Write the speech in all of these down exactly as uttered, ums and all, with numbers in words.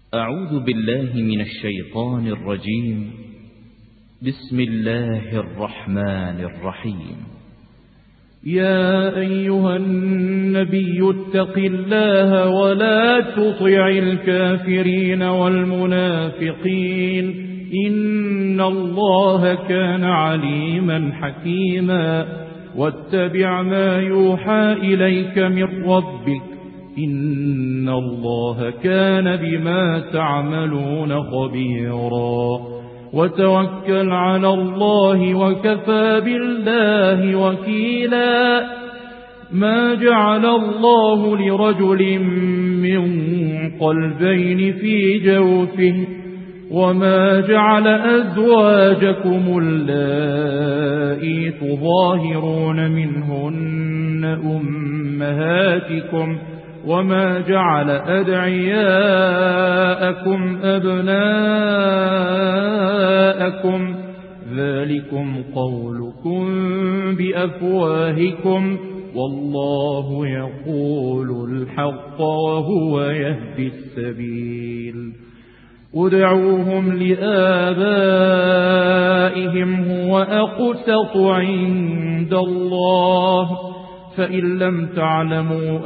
أعوذ بالله من الشيطان الرجيم. بسم الله الرحمن الرحيم. يا أيها النبي اتق الله ولا تطع الكافرين والمنافقين إن الله كان عليما حكيما. واتبع ما يوحى إليك من ربك إن الله كان بما تعملون خبيرا. وتوكل على الله وكفى بالله وكيلا. ما جعل الله لرجل من قلبين في جوفه وما جعل أزواجكم اللائي تظاهرون منهن أمهاتكم وما جعل أدعياءكم أبناءكم ذلكم قولكم بأفواهكم والله يقول الحق وهو يهدي السبيل. ادعوهم لآبائهم هو أقسط عند الله فإن لم تعلموا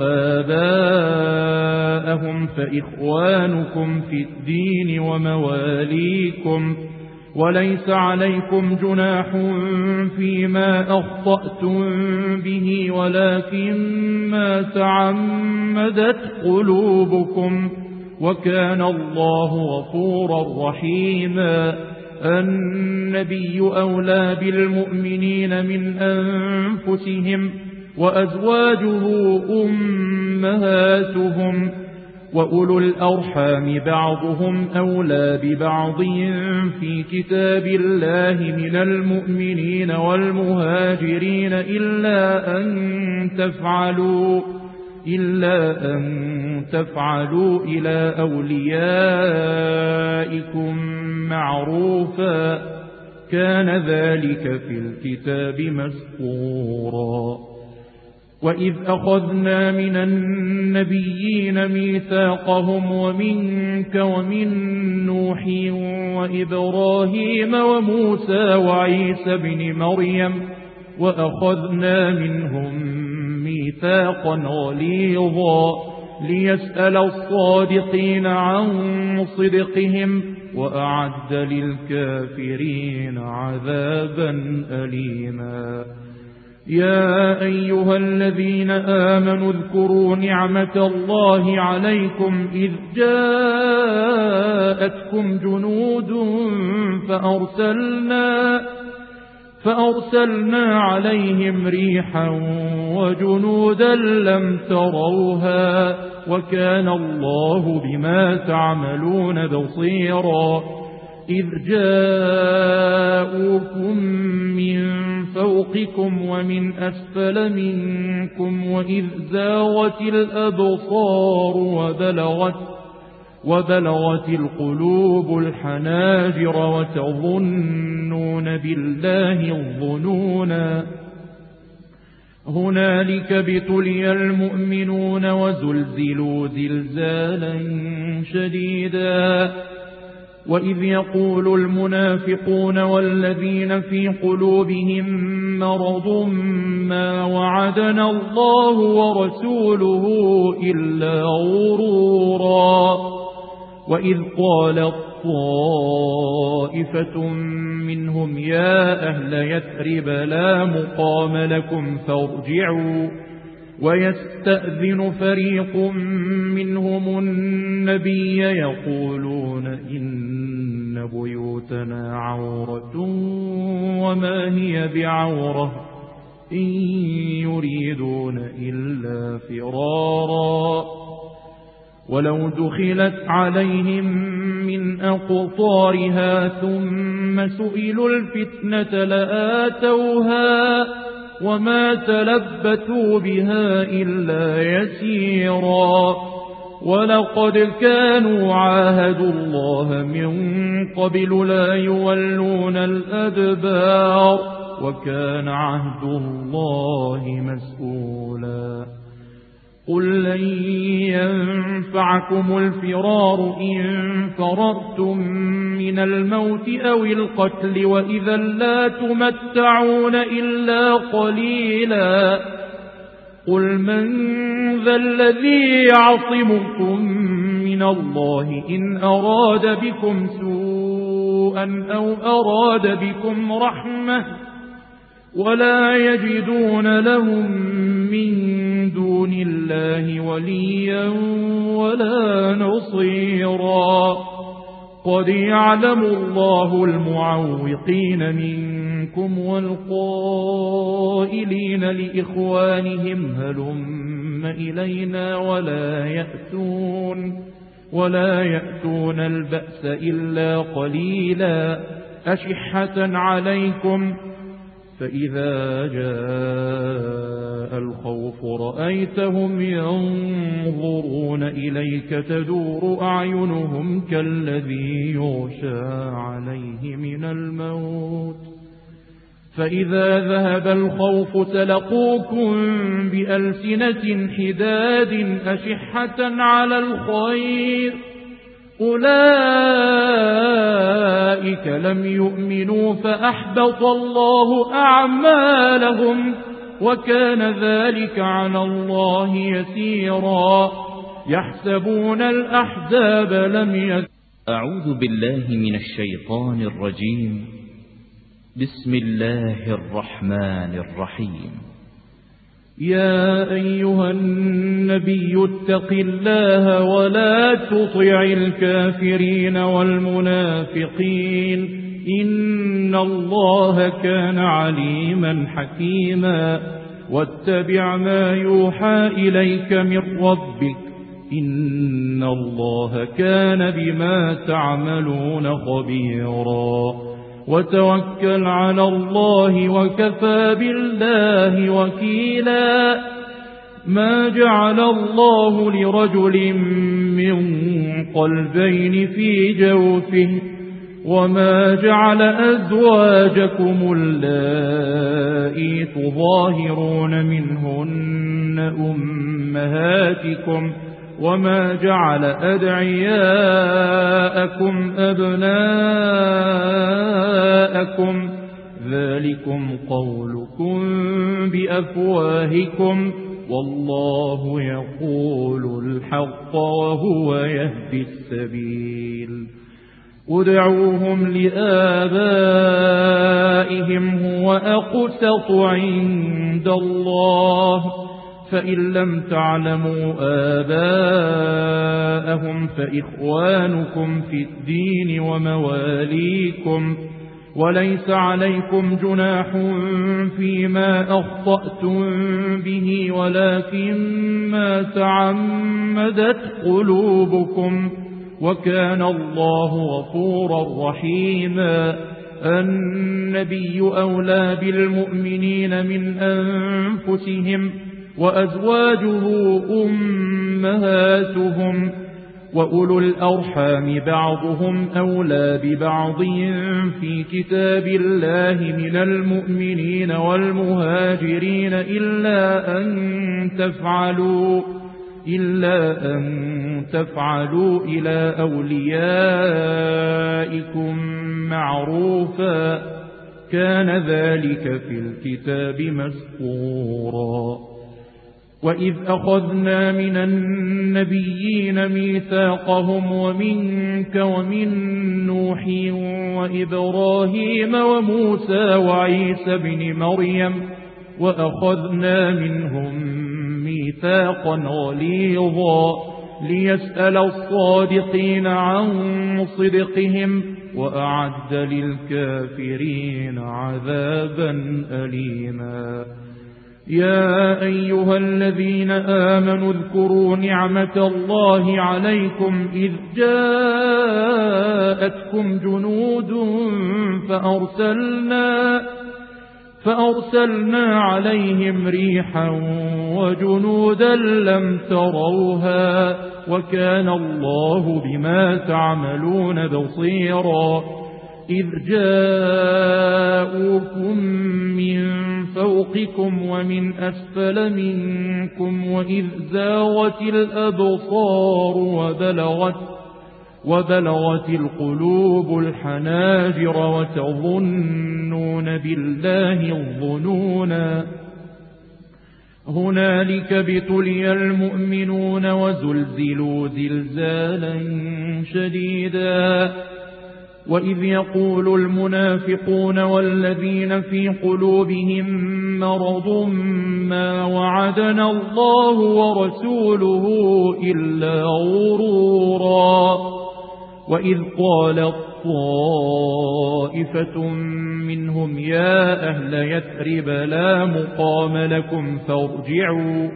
آباءهم فإخوانكم في الدين ومواليكم وليس عليكم جناح فيما أخطأتم به ولكن ما تعمدت قلوبكم وكان الله غفورا رحيما. النبي أولى بالمؤمنين من أنفسهم وأزواجه أمهاتهم وأولو الأرحام بعضهم أولى ببعض في كتاب الله من المؤمنين والمهاجرين إلا أن تفعلوا إلا أن تفعلوا إلى أوليائكم معروفا كان ذلك في الكتاب مسطورا. وإذ أخذنا من النبيين ميثاقهم ومنك ومن نوح وإبراهيم وموسى وعيسى بن مريم وأخذنا منهم ميثاقا غليظا ليسأل الصادقين عن صدقهم وأعد للكافرين عذابا أليما. يا أيها الذين آمنوا اذكروا نعمة الله عليكم إذ جاءتكم جنود فأرسلنا فأرسلنا عليهم ريحا وجنودا لم تروها وكان الله بما تعملون بصيرا. إذ جاءوكم من فوقكم ومن أسفل منكم وإذ زاغت الأبصار وبلغت, وبلغت القلوب الحناجر وتظنون بالله الظنونا. هنالك ابتلي المؤمنون وزلزلوا زلزالا شديدا. وإذ يقول المنافقون والذين في قلوبهم مرض ما وعدنا الله ورسوله إلا غرورا. وإذ قالت طائفة منهم يا أهل يثرب لا مقام لكم فارجعوا ويستأذن فريق منهم النبي يقولون إن بيوتنا عورة وما هي بعورة إن يريدون إلا فرارا. ولو دخلت عليهم من أقطارها ثم سئلوا الفتنة لآتوها وما تلبثوا بها إلا يسيرا. ولقد كانوا عاهدوا الله من قبل لا يولون الأدبار وكان عهد الله مسؤولا. قل لن ينفعكم الفرار إن فررتم من الموت أو القتل وإذا لا تمتعون إلا قليلا قل من ذا الذي يعصمكم من الله إن أراد بكم سوءا أو أراد بكم رحمة ولا يجدون لهم من دون الله وليا ولا نصيرا قد يعلم الله المعوقين منكم والقائلين لإخوانهم هلم إلينا ولا يأتون ولا يأتون البأس إلا قليلا أشحة عليكم فإذا جاء الخوف رأيتهم ينظرون إليك تدور أعينهم كالذي يغشى عليه من الموت فإذا ذهب الخوف سلقوكم بألسنة حداد أشحة على الخير أولئك لم يؤمنوا فأحبط الله أعمالهم وكان ذلك على الله يسيرا يحسبون الأحزاب لم يذكروا. أعوذ بالله من الشيطان الرجيم. بسم الله الرحمن الرحيم. يا أيها النبي اتق الله ولا تطع الكافرين والمنافقين إن الله كان عليما حكيما واتبع ما يوحى إليك من ربك إن الله كان بما تعملون خبيرا وتوكل على الله وكفى بالله وكيلا ما جعل الله لرجل من قلبين في جوفه وما جعل أزواجكم اللائي تظاهرون منهن أمهاتكم وما جعل أدعياءكم أبناءكم ذلكم قولكم بأفواهكم والله يقول الحق وهو يهدي السبيل ادعوهم لآبائهم هو أقسط عند الله فإن لم تعلموا آباءهم فإخوانكم في الدين ومواليكم وليس عليكم جناح فيما أخطأتم به ولكن ما تعمدت قلوبكم وكان الله غفورا رحيما النبي أولى بالمؤمنين من أنفسهم وأزواجه أمهاتهم وأولو الأرحام بعضهم أولى ببعض في كتاب الله من المؤمنين والمهاجرين إلا أن تفعلوا إلا أن تفعلوا إلى أوليائكم معروفا كان ذلك في الكتاب مسطورا وإذ أخذنا من النبيين ميثاقهم ومنك ومن نوح وإبراهيم وموسى وعيسى بن مريم وأخذنا منهم ميثاقا غليظا ليسأل الصادقين عن صدقهم وأعد للكافرين عذابا أليما يا أيها الذين آمنوا اذكروا نعمة الله عليكم إذ جاءتكم جنود فأرسلنا فأرسلنا عليهم ريحا وجنودا لم تروها وكان الله بما تعملون بصيرا إذ جاءوكم من فوقكم ومن أسفل منكم وإذ زاغت الأبصار وبلغت, وبلغت القلوب الحناجر وتظنون بالله الظنونا هنالك ابتلي المؤمنون وزلزلوا زلزالا شديدا وإذ يقول المنافقون والذين في قلوبهم مرض ما وعدنا الله ورسوله إلا غرورا وإذ قالت طائفة منهم يا أهل يثرب لا مقام لكم فارجعوا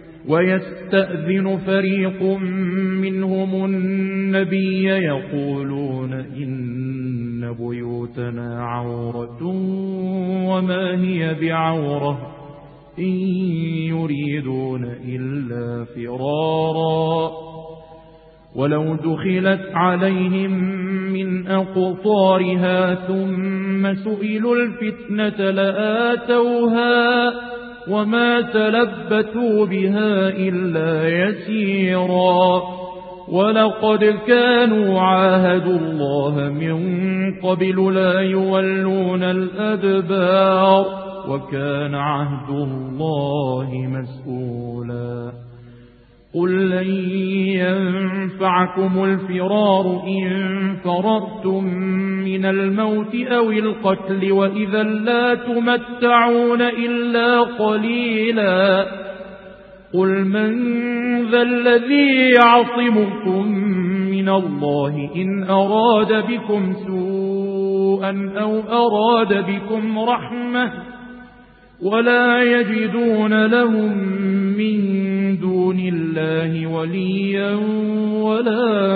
ويستأذن فريق منهم النبي يقولون إن بيوتنا عورة وما هي بعورة إن يريدون إلا فرارا ولو دخلت عليهم من أقطارها ثم سئلوا الفتنة لآتوها وما تلبثوا بها إلا يسيرا ولقد كانوا عاهدوا الله من قبل لا يولون الأدبار وكان عهد الله مسؤولا قل لن ينفعكم الفرار إن فررتم من الموت أو القتل وإذا لا تمتعون إلا قليلا قل من ذا الذي يعصمكم من الله إن أراد بكم سوءا أو أراد بكم رحمة ولا يجدون لهم من دون الله وليا ولا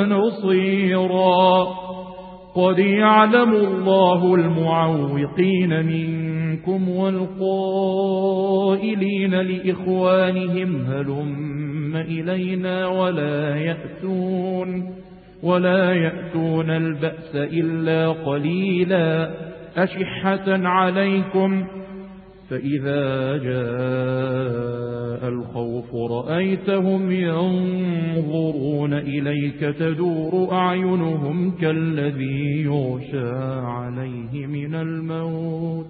نصيرا قد يعلم الله المعوقين منكم والقائلين لإخوانهم هلم إلينا ولا يأتون ولا يأتون البأس إلا قليلا أشحة عليكم فإذا جاء الخوف رأيتهم ينظرون إليك تدور أعينهم كالذي يغشى عليه من الموت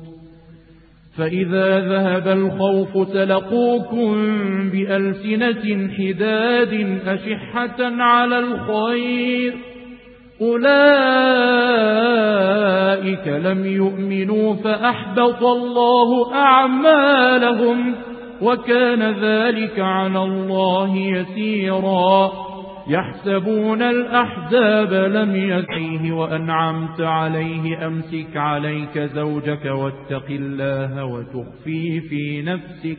فإذا ذهب الخوف سلقوكم بألسنة حداد أشحة على الخير أولئك لم يؤمنوا فأحبط الله أعمالهم وكان ذلك على الله يسيرا يحسبون الأحزاب لم يسعيه وأنعمت عليه أمسك عليك زوجك واتق الله وتخفي في نفسك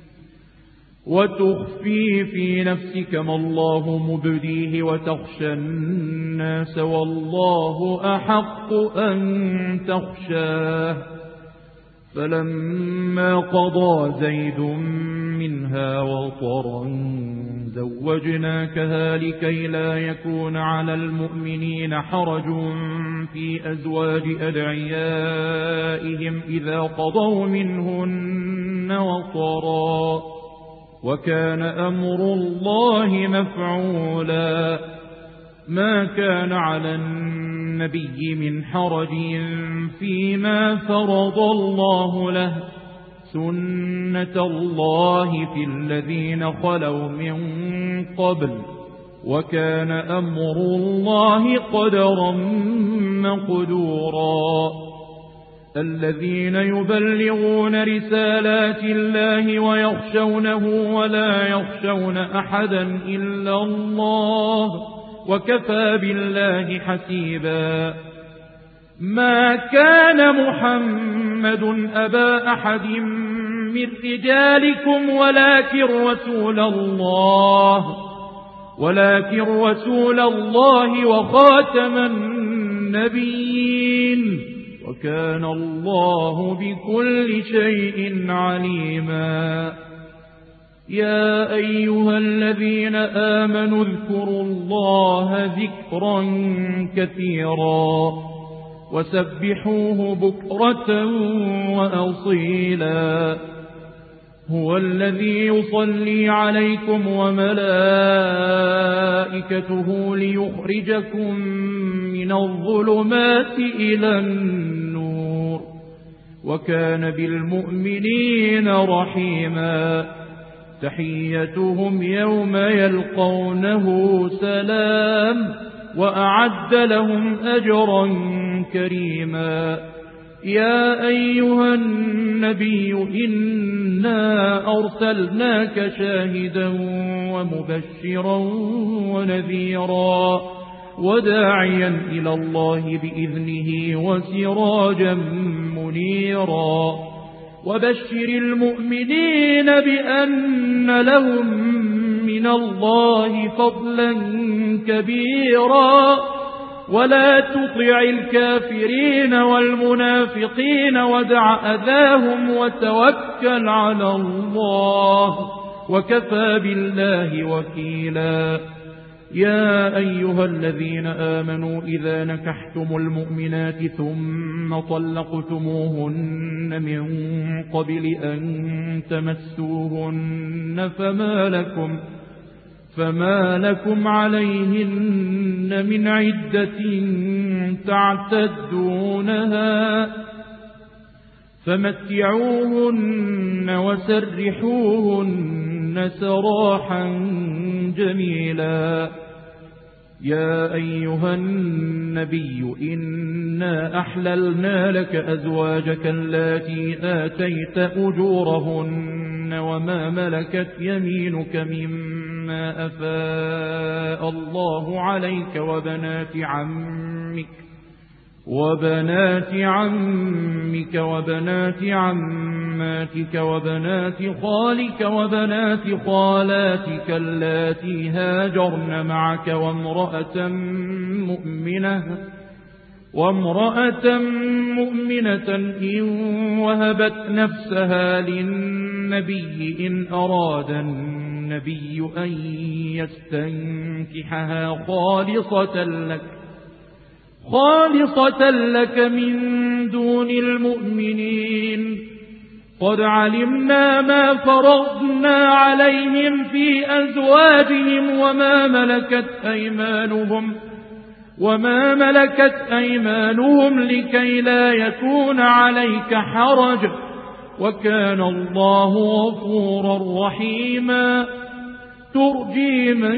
وتخفي في نفسك ما الله مبديه وتخشى الناس والله أحق أن تخشاه فلما قضى زيد منها وطرا زوجناكها لكي لا يكون على المؤمنين حرج في أزواج أدعيائهم إذا قضوا منهن وطرا وكان أمر الله مفعولا ما كان على النبي من حرج فيما فرض الله له سنة الله في الذين خلوا من قبل وكان أمر الله قدرا مقدورا الذين يبلغون رسالات الله ويخشونه ولا يخشون أحدا إلا الله وكفى بالله حسيبا ما كان محمد أبا أحد من رجالكم ولكن رسول الله ولكن رسول الله وخاتم النبيين وكان الله بكل شيء عليما يا أيها الذين آمنوا اذكروا الله ذكرا كثيرا وسبحوه بكرة وأصيلا هو الذي يصلي عليكم وملائكته ليخرجكم من الظلمات إلى النور وكان بالمؤمنين رحيما تحيتهم يوم يلقونه سلام وأعد لهم أجرا كريما يا أيها النبي إنا أرسلناك شاهدا ومبشرا ونذيرا وداعيا إلى الله بإذنه وسراجا منيرا وبشر المؤمنين بأن لهم من الله فضلا كبيرا ولا تطع الكافرين والمنافقين ودع أذاهم وتوكل على الله وكفى بالله وكيلا يا أيها الذين آمنوا إذا نكحتم المؤمنات ثم طلقتموهن من قبل أن تمسوهن فما لكم فما لكم عليهن من عدة تعتدونها فمتعوهن وسرحوهن سراحا جميلا يا أيها النبي إنا أحللنا لك أزواجك اللاتي آتيت أجورهن وما ملكت يمينك مما أفاء الله عليك وبنات عمك وبنات عمك وبنات عماتك وبنات خالك وبنات خالاتك اللاتي هاجرن معك وامرأة مؤمنة وامرأة مؤمنة إن وهبت نفسها للنبي إن أراد النبي أن يستنكحها خالصة لك خالصة لك من دون المؤمنين قد علمنا ما فرضنا عليهم في أزواجهم وما ملكت أيمانهم وما ملكت أيمانهم لكي لا يكون عليك حرج وكان الله غفورا رحيما ترجي من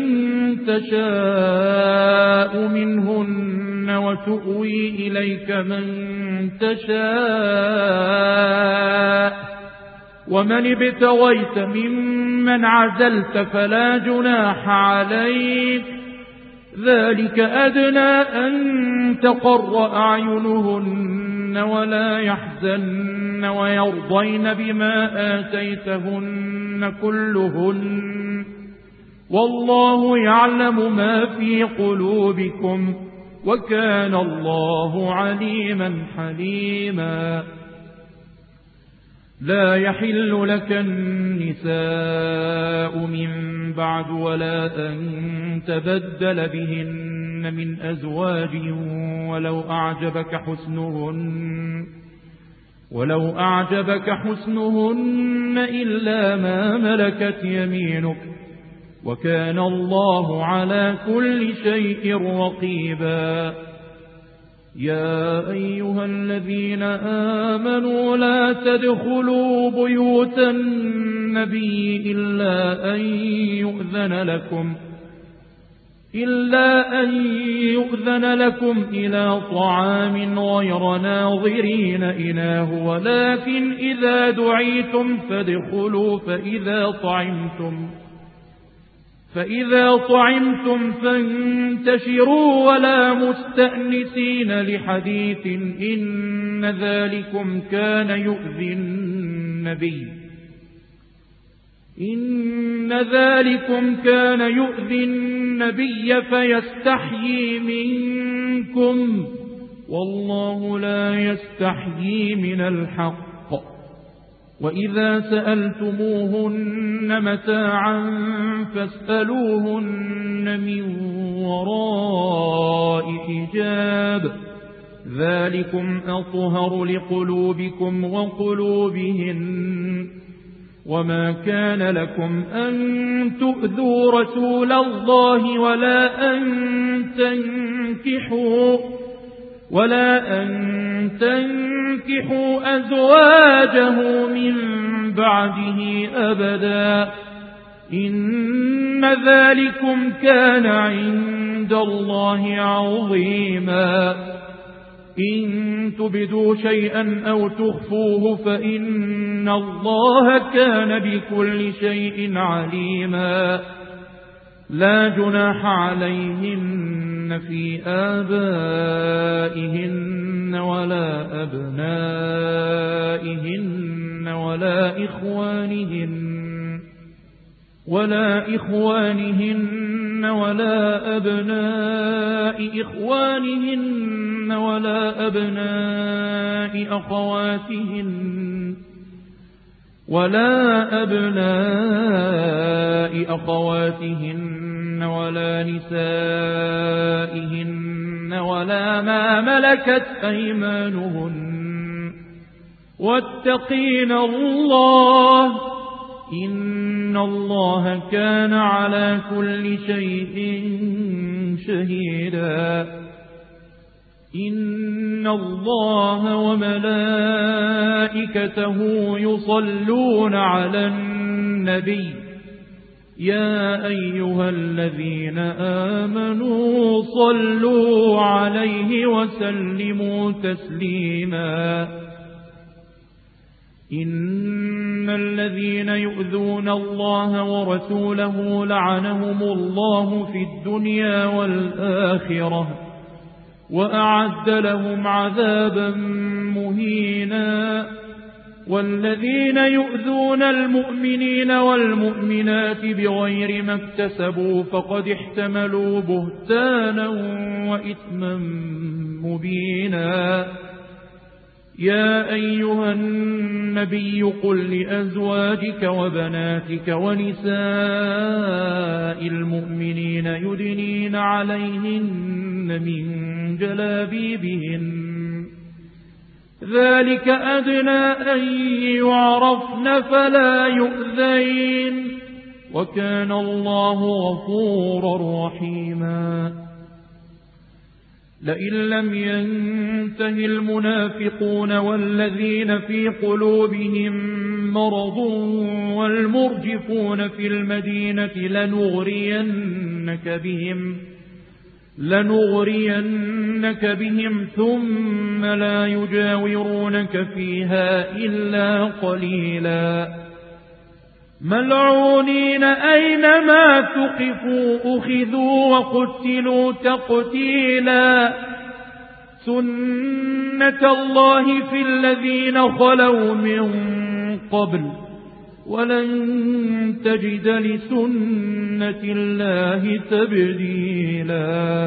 تشاء منهن وتؤوي إليك من تشاء ومن ابتغيت ممن عزلت فلا جناح عليك ذلك أدنى أن تقر أعينهن ولا يحزن ويرضين بما آتيتهن كلهن والله يعلم ما في قلوبكم وكان الله عليما حليما لا يحل لك النساء من بعد ولا أن تبدل بهن من أزواج ولو أعجبك حسنهن ولو أعجبك حسنهن إلا ما ملكت يمينك وكان الله على كل شيء رقيبا يا أيها الذين آمنوا لا تدخلوا بيوت النبي إلا أن يؤذن لكم إلا أن يؤذن لكم إلى طعام غير ناظرين إناه ولكن إذا دعيتم فادخلوا فإذا طعمتم فإذا طعمتم فانتشروا ولا مستأنسين لحديث إن ذلكم كان يؤذي النبي إن ذلكم كان يؤذي النبي فيستحيي منكم والله لا يستحيي من الحق وإذا سألتموهن متاعا فاسألوهن من وراء حجاب ذلكم أطهر لقلوبكم وقلوبهن وما كان لكم أن تؤذوا رسول الله ولا أن تنكحوا ولا أن تنكحوا أزواجه من بعده أبدا إن ذلكم كان عند الله عظيما إن تبدوا شيئا أو تخفوه فإن الله كان بكل شيء عليما لا جناح عليهن في آبائهن ولا أبنائهن ولا إخوانهن ولا إخوانهن ولا أبناء إخوانهن ولا أبناء أخواتهن ولا أبناء أخواتهن ولا نسائهن ولا ما ملكت أيمانهن واتقين الله إن الله كان على كل شيء شهيدا إن الله وملائكته يصلون على النبي يا أيها الذين آمنوا صلوا عليه وسلموا تسليما إن الذين يؤذون الله ورسوله لعنهم الله في الدنيا والآخرة وأعد لهم عذابا مهينا والذين يؤذون المؤمنين والمؤمنات بغير ما اكتسبوا فقد احتملوا بهتانا وإثما مبينا يا أيها النبي قل لأزواجك وبناتك ونساء المؤمنين يدنين عليهن من جلابيبهن ذلك أدنى أن يعرفن فلا يؤذين وكان الله غفورا رحيما لئن لم ينته المنافقون والذين في قلوبهم مرض والمرجفون في المدينة لنغرينك بهم لنغرينك بهم ثم لا يجاورونك فيها إلا قليلا ملعونين أينما ثقفوا أخذوا وقتلوا تقتيلا سنة الله في الذين خلوا من قبل ولن تجد لسنة الله تبديلا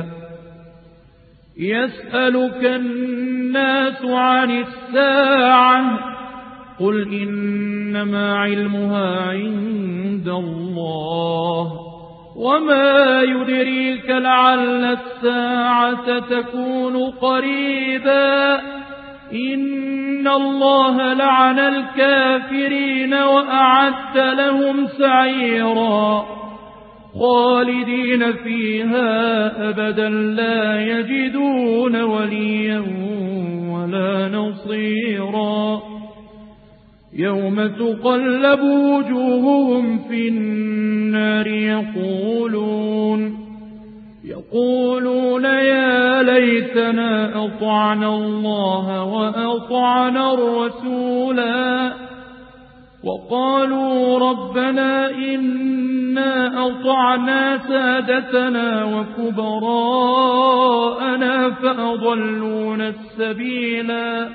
يسألك الناس عن الساعة قل إنما علمها عند الله وما يدريك لعل الساعة تكون قريبا إن الله لعن الكافرين وأعد لهم سعيرا خالدين فيها أبدا لا يجدون وليا ولا نصيرا يوم تقلب وجوههم في النار يقولون يقولون يا ليتنا أطعنا الله وأطعنا الرسولا وقالوا ربنا إنا أطعنا سادتنا وكبراءنا فأضلونا السبيلا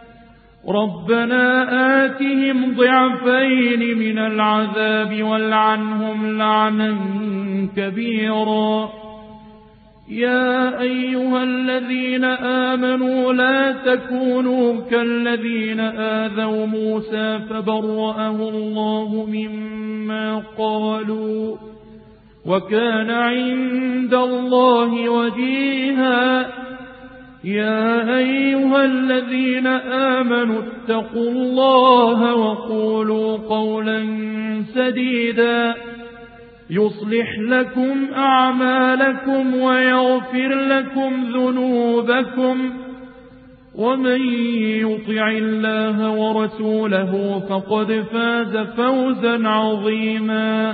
ربنا آتهم ضعفين من العذاب والعنهم لعنا كبيرا يا أيها الذين آمنوا لا تكونوا كالذين آذوا موسى فبرأه الله مما قالوا وكان عند الله وجيها يا أيها الذين آمنوا اتقوا الله وقولوا قولا سديدا يصلح لكم أعمالكم ويغفر لكم ذنوبكم ومن يطع الله ورسوله فقد فاز فوزا عظيما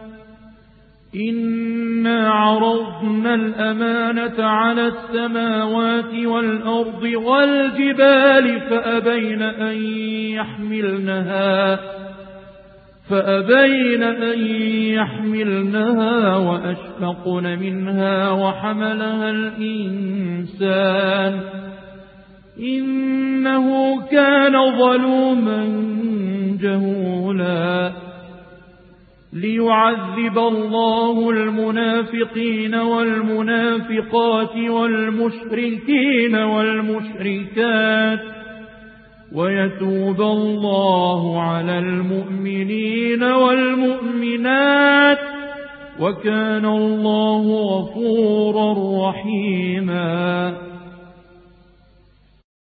إنا عرضنا الأمانة على السماوات والأرض والجبال فأبين أن يحملنها فأبين أن يحملنها وأشفقن منها وحملها الإنسان إنه كان ظلوما جهولا ليعذب الله المنافقين والمنافقات والمشركين والمشركات ويتوب الله على المؤمنين والمؤمنات وكان الله غفورا رحيما